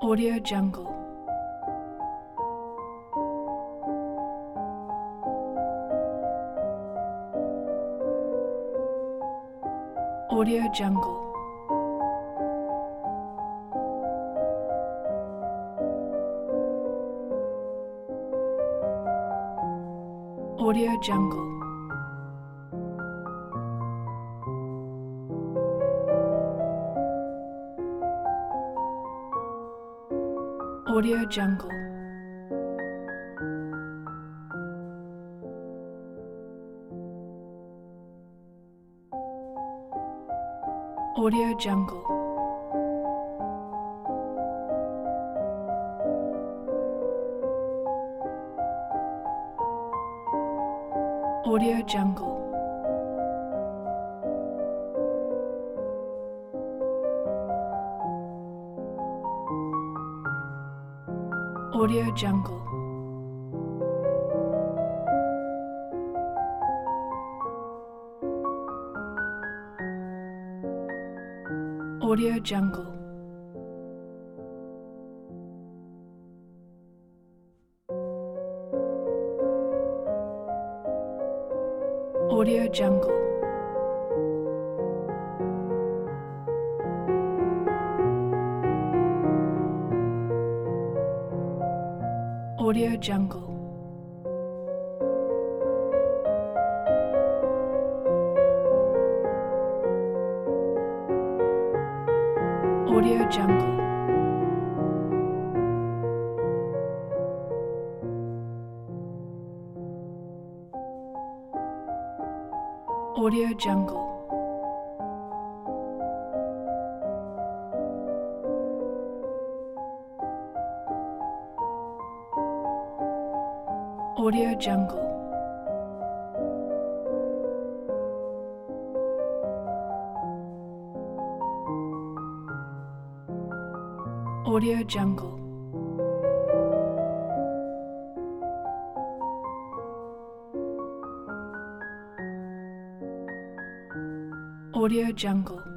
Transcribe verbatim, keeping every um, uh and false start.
Audio Jungle. Audio Jungle. Audio Jungle. Audio Jungle. Audio Jungle. Audio Jungle. Audio Jungle. Audio Jungle. Audio Jungle. Audio Jungle. Audio Jungle. Audio Jungle. Audio Jungle. Audio Jungle. Audio Jungle.